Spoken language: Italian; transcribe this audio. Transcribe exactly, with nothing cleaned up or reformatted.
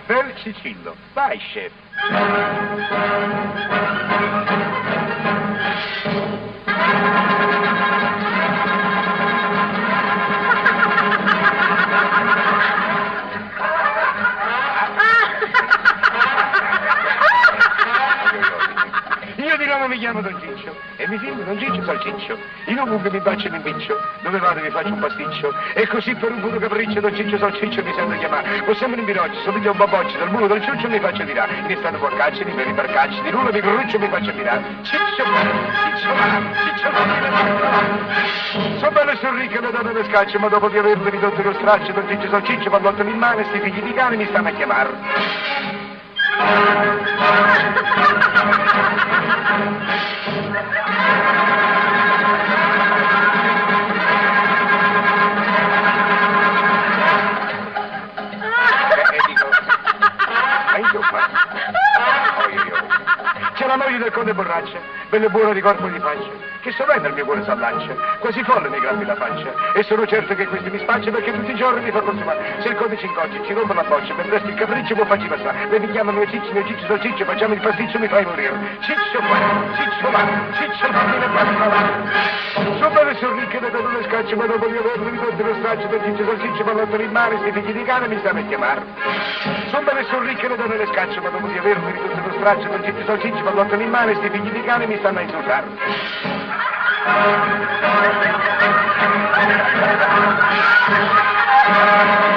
bel Cicillo. Vai, chef. Io di nome mi chiamo Don Ciccio e mi firmo Don Ciccio Salciccio. In ovunque mi bacio e mi impiccio, dove vado mi faccio un pasticcio. E così per un puro capriccio Don Ciccio Salciccio mi sento chiamare. Possiamo in birocci, somiglio a un baboccio, dal muro del ciuccio mi faccio tirare. In estate porcacci, di veri barcacci, di rullo mi corruccio mi faccio tirare. Ciccio va, Ciccio va, Ciccio va. So bello e sono ricco e le donne le scaccio, ma dopo di averle ridotto lo straccio, Don Ciccio Salciccio, pallottano in mano e sti figli di cane mi stanno a chiamare. C'è la moglie del conte Borraccia, bella e buona di corpo e di faccia, che sovente il mio cuore s'allaccia, quasi folle mi grammi la faccia, e sono certo che questi mi spaccia perché tutti i giorni mi fa consumare. Se il conte ci incoccia, ci rompe la boccia, per presto il capriccio può farci passare, le mi chiamano mio ciccio, mio ciccio, salciccio, facciamo il pasticcio, mi fai morire. Ciccio qua, ciccio là, ciccio là, mi passa là. So bene sono ricche le donne le scacce, ma dopo di averle ridotto lo straccio, Don Ciccio Salciccio, pallottano in mare, sti figli di cane mi stanno a chiamare. So bene sono ricche le donne le scacce, ma dopo di averle ridotto lo straccio, Don Ciccio Salciccio, pallottano in mare, sti figli di cane mi stanno a insultare. Thank you.